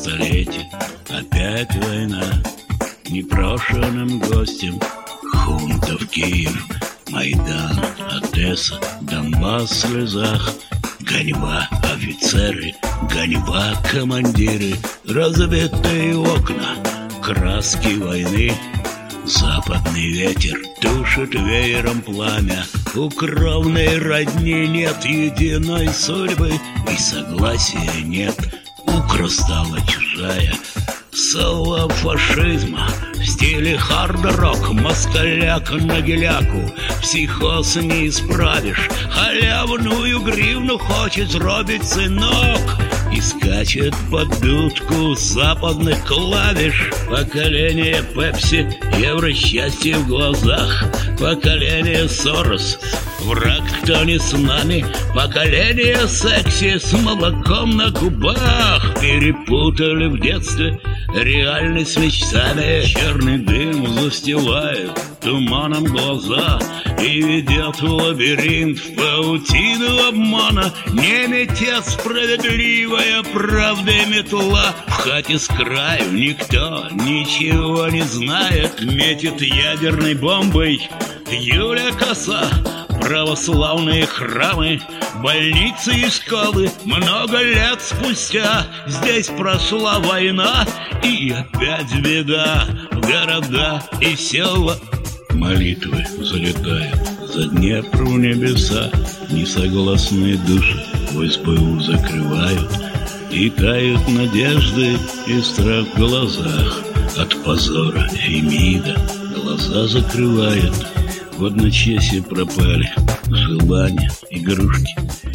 столетие. Опять война, непрошенным гостем. Хунта в Киев, Майдан, Одесса, Донбасс в слезах. Гоньба офицеры, гоньба командиры, разбитые окна, краски войны. Западный ветер тушит веером пламя. У кровной родни нет единой судьбы, и согласия нет. Укра стала чужая, слова фашизма в стиле хард-рок, москаляк на геляку. Психоз не исправишь, халявную гривну хочет зробить сынок. И скачет под дудку западных клавиш. Поколение Пепси, евросчастье в глазах. Поколение Сорос, враг кто не с нами. Поколение секси с молоком на губах. Перепутали в детстве реальность с мечтами. Черный дым застилает туманом глаза и ведет в лабиринт, в паутину обмана. Не метет справедливая правда и метла. В хате с краю никто ничего не знает. Метит ядерной бомбой Юля Коса. Православные храмы, больницы и школы. Много лет спустя здесь прошла война, и опять беда в города и села. Молитвы залетают за Днепр в небеса. Несогласные души в СБУ закрывают, и тают надежды и страх в глазах. От позора Фемида глаза закрывает. В одночасье пропали желания, игрушки,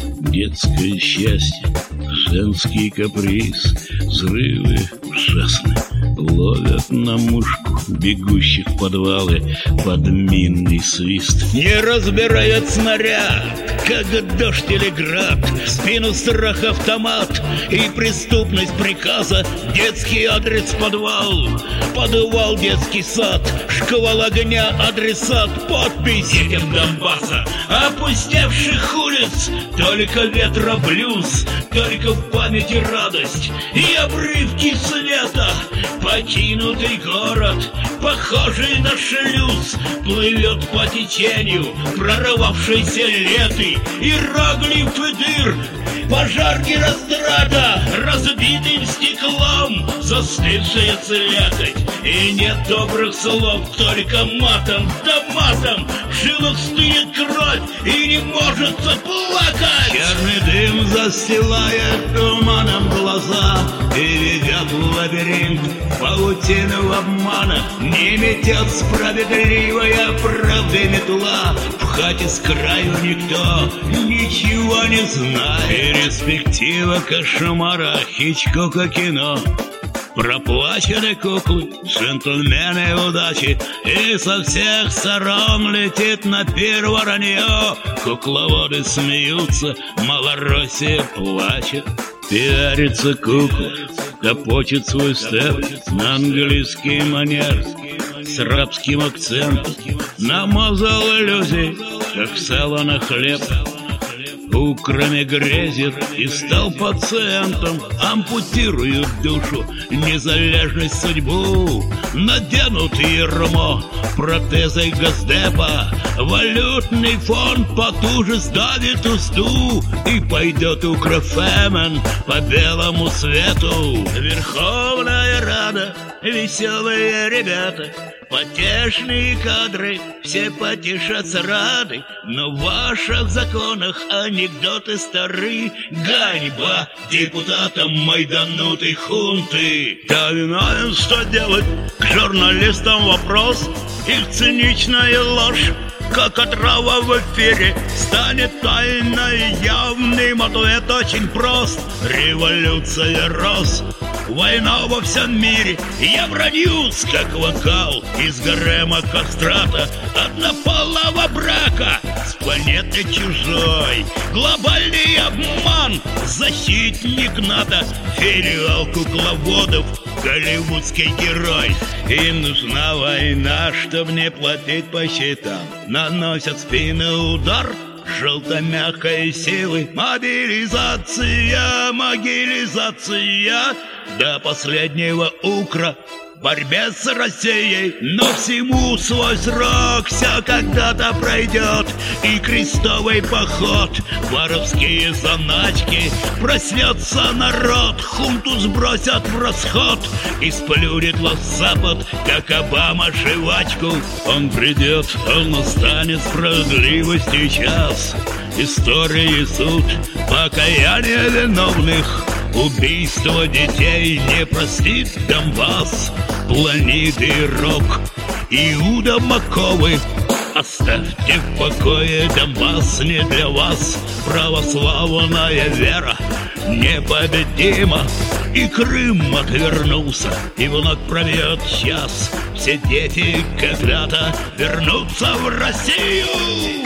детское счастье, женский каприз. Взрывы ужасны ловят на мушку бегущих в подвалы под минный свист. Не разбирает снаряд, как дождь или град. В спину страх автомат и преступность приказа. Детский адрес подвал, подвал детский сад. Шквал огня, адресат, подпись детям Донбасса. Опустевших улиц, только ветра блюз. Только в памяти радость и обрывки света. Покинутый город, похожий на шлюз, плывет по течению прорвавшейся леты. Иероглифы дыр, пожарки растрата, разбитым стеклом застывшая слякоть. И нет добрых слов, только матом да матом. В жилах стынет кровь и не может заплакать. Черный дым застилает туманом глаза и ведет в лабиринт паутину обмана. Не метет справедливая правда и метла. В хате с краю никто ничего не знает. Перспектива кошмара Хичкока кино. Проплачены куклы, джентльмены удачи, и со всех сторон летит на пир воронье. Кукловоды смеются, Малороссия плачет. Пиарится кукла, топочет свой степ на английский манер с рабским акцентом. Намазал иллюзий, как сало на хлеб. Украми грезит и стал пациентом. Ампутируют душу, незалежность, судьбу. Наденут ермо протезой Госдепа. Валютный фонд потуже сдавит усту. И пойдет укрофемен по белому свету. Верховная Рада, веселые ребята, потешные кадры, все потешатся рады. Но в ваших законах анекдоты стары. Ганьба депутатам майданутой хунты. Да виновен, что делать? К журналистам вопрос. Их циничная ложь, как отрава в эфире, станет тайной явным. Ответ очень прост. Революция рос, война во всем мире. Евроньюз, как вокал из гарема кастрата. Однополого брака с планеты чужой. Глобальный обман, защитник НАТО. Филиал кукловодов, голливудский герой. Им нужна война, чтоб не платить по счетам. Наносят в спину удар желто-мягкой силы. Мобилизация, могилизация до последнего укра в борьбе с Россией. Но всему свой срок, все когда-то пройдет. И крестовый поход, воровские заначки. Проснется народ, хунту сбросят в расход. И сплюнет вас Запад, как Обама жвачку. Он придет, он настанет, справедливости час. Истории, суд, покаяние виновных. Убийство детей не простит Донбасс. Планеты рок, Иуда Маковы. Оставьте в покое, Донбасс не для вас. Православная вера непобедима. И Крым отвернулся, и вновь пробьет час. Все дети когда-то вернутся в Россию.